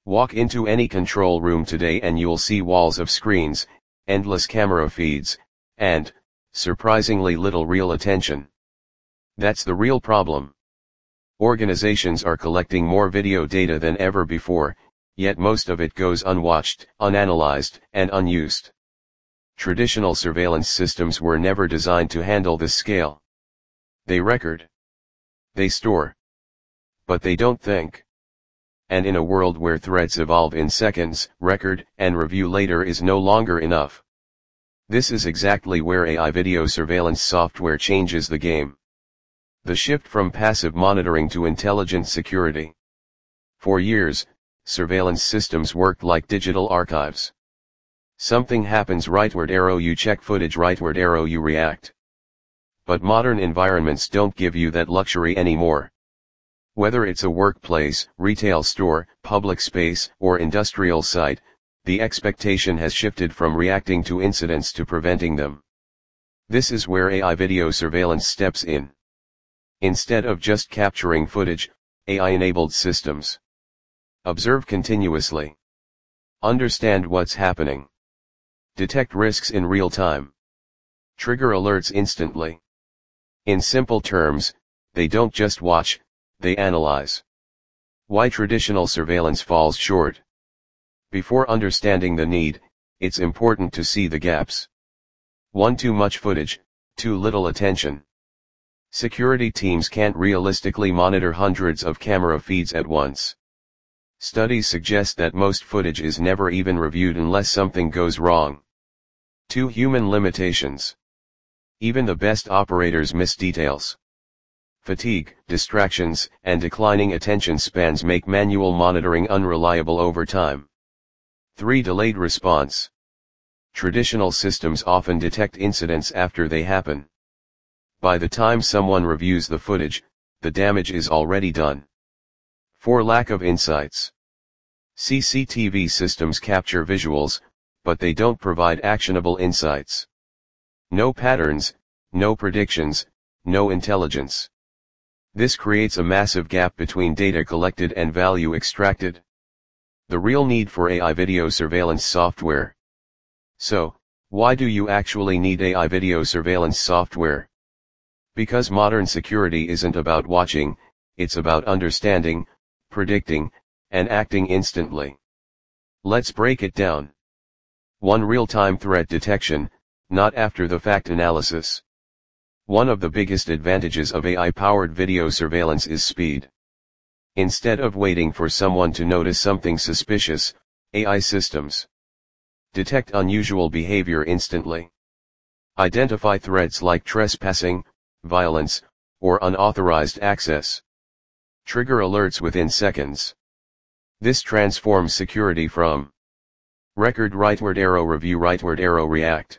Walk into any control room today and you'll see walls of screens, endless camera feeds, and, surprisingly little real attention. That's the real problem. Organizations are collecting more video data than ever before, yet most of it goes unwatched, unanalyzed, and unused. Traditional surveillance systems were never designed to handle this scale. They record. They store. But they don't think. And in a world where threats evolve in seconds, record and review later is no longer enough. This is exactly where AI video surveillance software changes the game. The shift from passive monitoring to intelligent security. For years, surveillance systems worked like digital archives. Something happens, rightward arrow you check footage, rightward arrow you react. But modern environments don't give you that luxury anymore. Whether it's a workplace, retail store, public space, or industrial site, the expectation has shifted from reacting to incidents to preventing them. This is where AI video surveillance steps in. Instead of just capturing footage, AI-enabled systems observe continuously. Understand what's happening. Detect risks in real time. Trigger alerts instantly. In simple terms, they don't just watch, they analyze. Why traditional surveillance falls short? Before understanding the need, it's important to see the gaps. 1. Too much footage, too little attention. Security teams can't realistically monitor hundreds of camera feeds at once. Studies suggest that most footage is never even reviewed unless something goes wrong. 2. Human limitations. Even the best operators miss details. Fatigue, distractions, and declining attention spans make manual monitoring unreliable over time. 3. Delayed response. Traditional systems often detect incidents after they happen. By the time someone reviews the footage, the damage is already done. 4. Lack of insights. CCTV systems capture visuals, but they don't provide actionable insights. No patterns, no predictions, no intelligence. This creates a massive gap between data collected and value extracted. The real need for AI video surveillance software. So, why do you actually need AI video surveillance software? Because modern security isn't about watching, it's about understanding, predicting, and acting instantly. Let's break it down. 1. Real-time threat detection, not after-the-fact analysis. One of the biggest advantages of AI-powered video surveillance is speed. Instead of waiting for someone to notice something suspicious, AI systems detect unusual behavior instantly. Identify threats like trespassing, violence, or unauthorized access. Trigger alerts within seconds. This transforms security from record rightward arrow review rightward arrow react.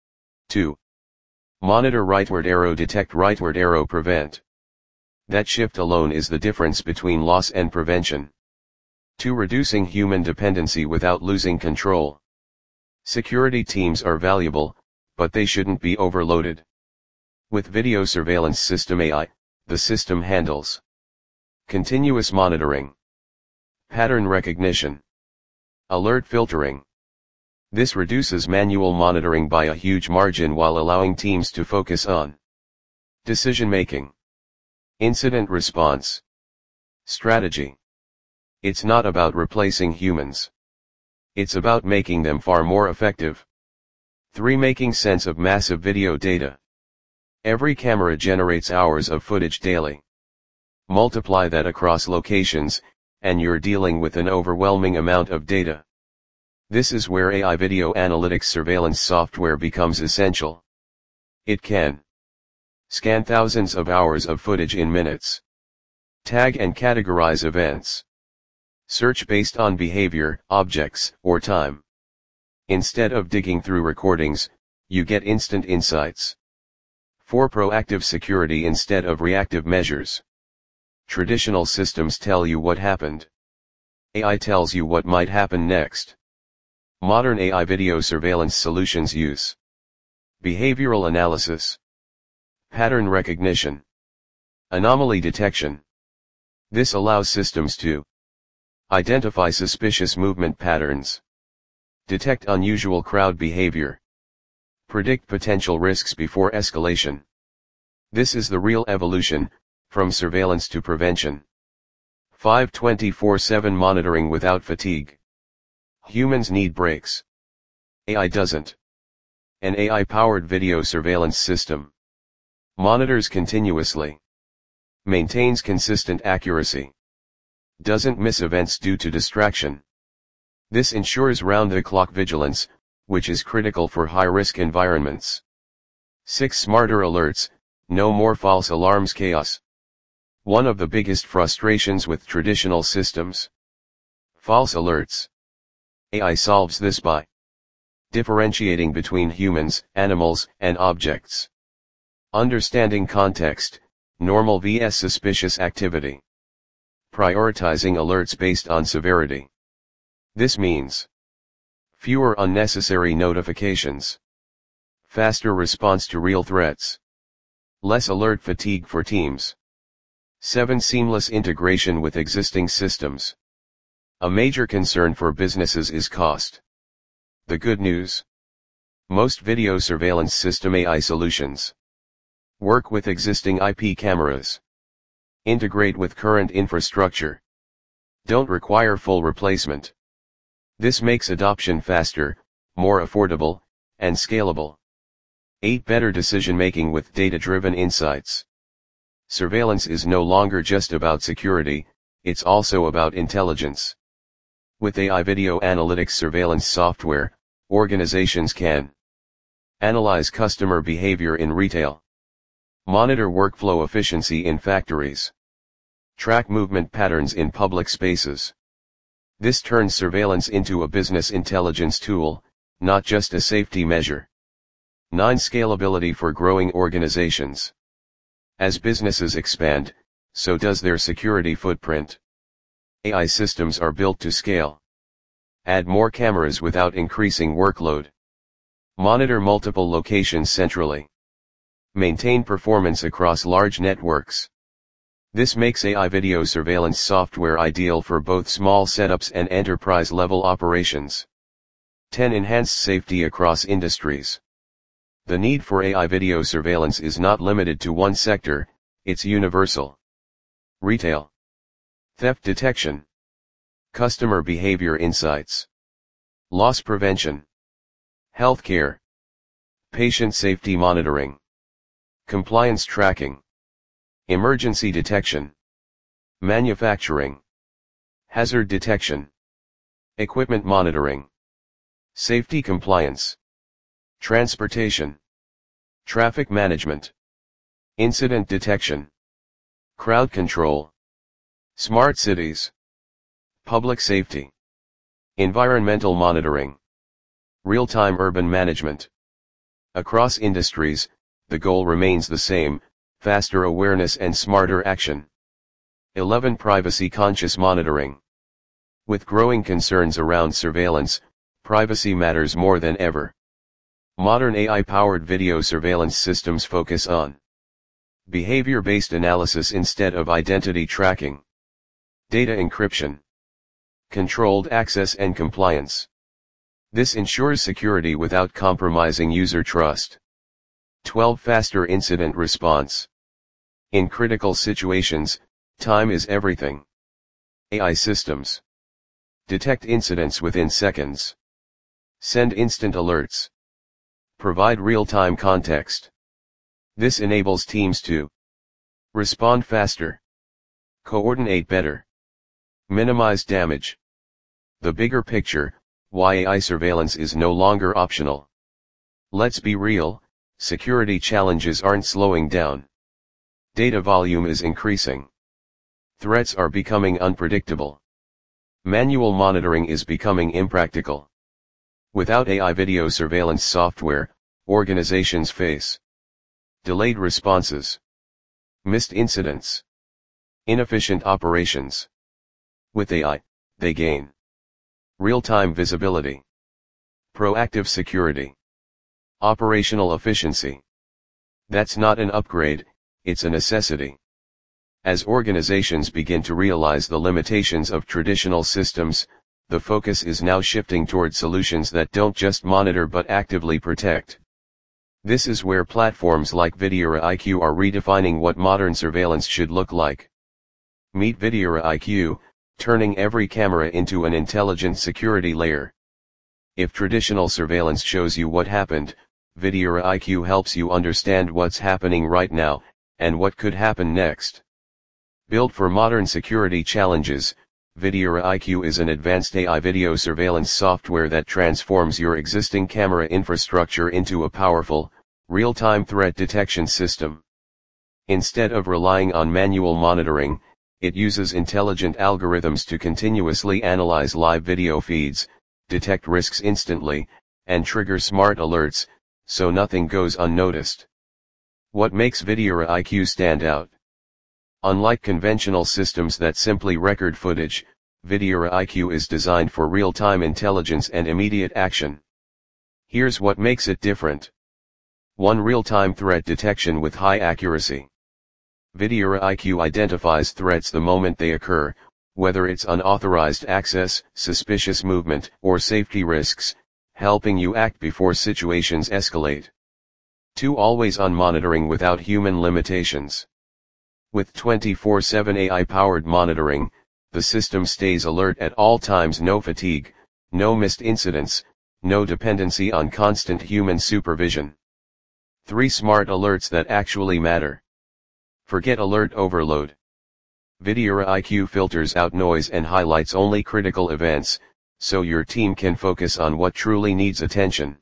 2. Monitor rightward arrow detect rightward arrow prevent. That shift alone is the difference between loss and prevention. 2. Reducing human dependency without losing control. Security teams are valuable, but they shouldn't be overloaded. With video surveillance system AI, the system handles continuous monitoring, pattern recognition, alert filtering. This reduces manual monitoring by a huge margin while allowing teams to focus on decision-making, incident response, strategy. It's not about replacing humans. It's about making them far more effective. 3. Making sense of massive video data. Every camera generates hours of footage daily. Multiply that across locations, and you're dealing with an overwhelming amount of data. This is where AI video analytics surveillance software becomes essential. It can scan thousands of hours of footage in minutes. Tag and categorize events. Search based on behavior, objects, or time. Instead of digging through recordings, you get instant insights. 4. Proactive security instead of reactive measures. Traditional systems tell you what happened. AI tells you what might happen next. Modern AI video surveillance solutions use behavioral analysis, pattern recognition, anomaly detection. This allows systems to Identify suspicious movement patterns. Detect unusual crowd behavior. Predict potential risks before escalation. This is the real evolution, from surveillance to prevention. 5. 24/7 monitoring without fatigue. Humans need breaks. AI doesn't. An AI-powered video surveillance system monitors continuously, maintains consistent accuracy, doesn't miss events due to distraction. This ensures round-the-clock vigilance, which is critical for high-risk environments. 6. Smarter alerts, no more false alarms chaos. One of the biggest frustrations with traditional systems: false alerts. AI solves this by differentiating between humans, animals, and objects. Understanding context, normal vs suspicious activity. Prioritizing alerts based on severity. This means fewer unnecessary notifications, faster response to real threats, less alert fatigue for teams. 7. Seamless integration with existing systems. A major concern for businesses is cost. The good news: most video surveillance system AI solutions work with existing IP cameras, integrate with current infrastructure, don't require full replacement. This makes adoption faster, more affordable, and scalable. 8. Better decision-making with data-driven insights. Surveillance is no longer just about security, it's also about intelligence. With AI video analytics surveillance software, organizations can analyze customer behavior in retail, monitor workflow efficiency in factories, track movement patterns in public spaces. This turns surveillance into a business intelligence tool, not just a safety measure. 9. Scalability for growing organizations. As businesses expand, so does their security footprint. AI systems are built to scale. Add more cameras without increasing workload. Monitor multiple locations centrally. Maintain performance across large networks. This makes AI video surveillance software ideal for both small setups and enterprise-level operations. 10. Enhanced safety across industries. The need for AI video surveillance is not limited to one sector, it's universal. Retail, theft detection, customer behavior insights, loss prevention, healthcare, patient safety monitoring, compliance tracking, emergency detection, manufacturing, hazard detection, equipment monitoring, safety compliance, transportation, traffic management, incident detection, crowd control, smart cities, public safety, environmental monitoring, real-time urban management. Across industries, the goal remains the same: faster awareness and smarter action. 11. Privacy-conscious monitoring. With growing concerns around surveillance, privacy matters more than ever. Modern AI-powered video surveillance systems focus on behavior-based analysis instead of identity tracking, data encryption, controlled access and compliance. This ensures security without compromising user trust. 12. Faster incident response. In critical situations, time is everything. AI systems detect incidents within seconds, send instant alerts, provide real-time context. This enables teams to respond faster, coordinate better, minimize damage. The bigger picture: why AI surveillance is no longer optional. Let's be real, security challenges aren't slowing down. Data volume is increasing. Threats are becoming unpredictable. Manual monitoring is becoming impractical. Without AI video surveillance software, organizations face delayed responses, missed incidents, inefficient operations. With AI, they gain real-time visibility, proactive security, operational efficiency. That's not an upgrade, it's a necessity. As organizations begin to realize the limitations of traditional systems, the focus is now shifting toward solutions that don't just monitor but actively protect. This is where platforms like Videura IQ are redefining what modern surveillance should look like. Meet Videura IQ, turning every camera into an intelligent security layer. If traditional surveillance shows you what happened, Videura IQ helps you understand what's happening right now, and what could happen next. Built for modern security challenges, Videura IQ is an advanced AI video surveillance software that transforms your existing camera infrastructure into a powerful, real-time threat detection system. Instead of relying on manual monitoring, it uses intelligent algorithms to continuously analyze live video feeds, detect risks instantly, and trigger smart alerts, so nothing goes unnoticed. What makes Videura IQ stand out? Unlike conventional systems that simply record footage, Videura IQ is designed for real-time intelligence and immediate action. Here's what makes it different. 1. Real-time threat detection with high accuracy. Videura IQ identifies threats the moment they occur, whether it's unauthorized access, suspicious movement, or safety risks, helping you act before situations escalate. 2. Always-on monitoring without human limitations. With 24/7 AI-powered monitoring, the system stays alert at all times. No fatigue, no missed incidents, no dependency on constant human supervision. 3. Smart alerts that actually matter. Forget alert overload. Videura IQ filters out noise and highlights only critical events, so your team can focus on what truly needs attention.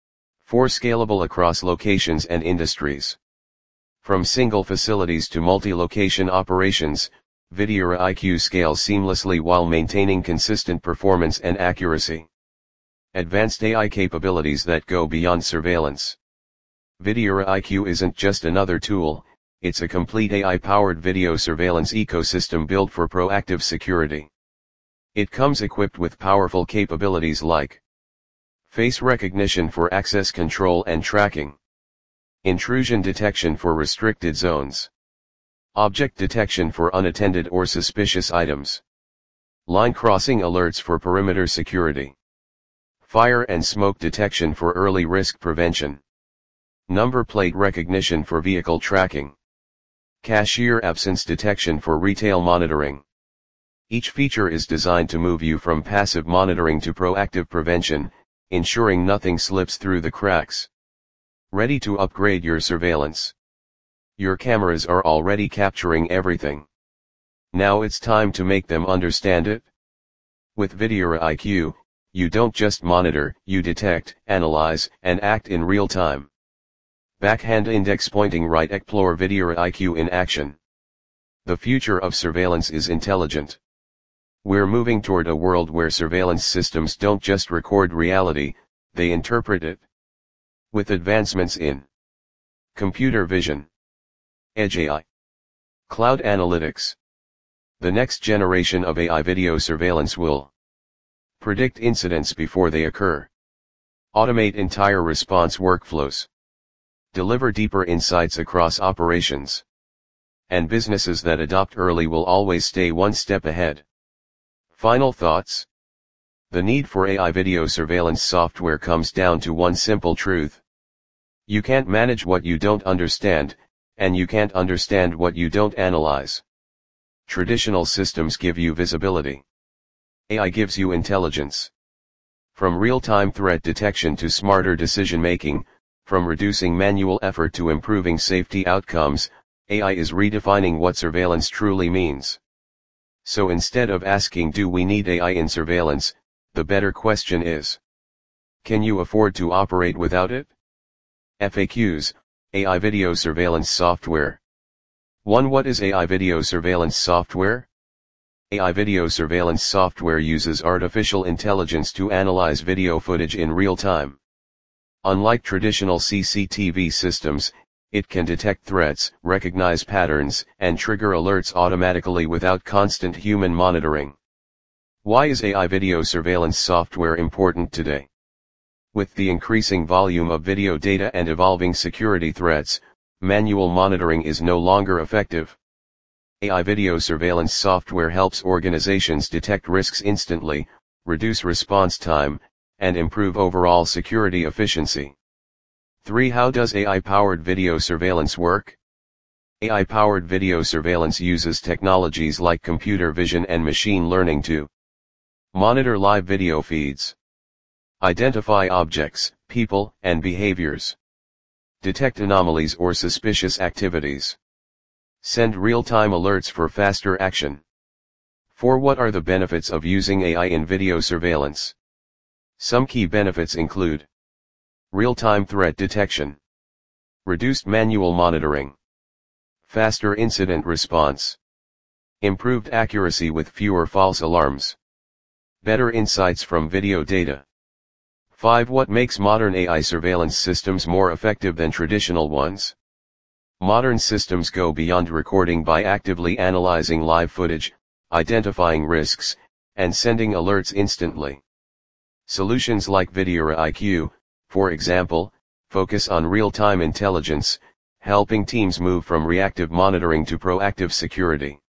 4. Scalable across locations and industries. From single facilities to multi-location operations, Videura IQ scales seamlessly while maintaining consistent performance and accuracy. Advanced AI capabilities that go beyond surveillance. Videura IQ isn't just another tool, it's a complete AI-powered video surveillance ecosystem built for proactive security. It comes equipped with powerful capabilities like face recognition for access control and tracking, intrusion detection for restricted zones, object detection for unattended or suspicious items, line crossing alerts for perimeter security, fire and smoke detection for early risk prevention, number plate recognition for vehicle tracking, cashier absence detection for retail monitoring. Each feature is designed to move you from passive monitoring to proactive prevention, ensuring nothing slips through the cracks. Ready to upgrade your surveillance? Your cameras are already capturing everything. Now it's time to make them understand it. With Videura IQ, you don't just monitor, you detect, analyze, and act in real time. Backhand index pointing right. Explore Videura IQ in action. The future of surveillance is intelligent. We're moving toward a world where surveillance systems don't just record reality, they interpret it. With advancements in computer vision, edge AI, cloud analytics, the next generation of AI video surveillance will predict incidents before they occur, automate entire response workflows, deliver deeper insights across operations, and businesses that adopt early will always stay one step ahead. Final thoughts? The need for AI video surveillance software comes down to one simple truth. You can't manage what you don't understand, and you can't understand what you don't analyze. Traditional systems give you visibility. AI gives you intelligence. From real-time threat detection to smarter decision-making, from reducing manual effort to improving safety outcomes, AI is redefining what surveillance truly means. So instead of asking, do we need AI in surveillance, the better question is, can you afford to operate without it? FAQs, AI video surveillance software. 1. What is AI video surveillance software? AI video surveillance software uses artificial intelligence to analyze video footage in real time. Unlike traditional CCTV systems, it can detect threats, recognize patterns, and trigger alerts automatically without constant human monitoring. Why is AI video surveillance software important today? With the increasing volume of video data and evolving security threats, manual monitoring is no longer effective. AI video surveillance software helps organizations detect risks instantly, reduce response time, and improve overall security efficiency. 3. How does AI-powered video surveillance work? AI-powered video surveillance uses technologies like computer vision and machine learning to monitor live video feeds, identify objects, people, and behaviors, detect anomalies or suspicious activities, send real-time alerts for faster action. 4. What are the benefits of using AI in video surveillance? Some key benefits include real-time threat detection, reduced manual monitoring, faster incident response, improved accuracy with fewer false alarms, better insights from video data. 5. What makes modern AI surveillance systems more effective than traditional ones? Modern systems go beyond recording by actively analyzing live footage, identifying risks, and sending alerts instantly. Solutions like Videra IQ, for example, focus on real-time intelligence, helping teams move from reactive monitoring to proactive security.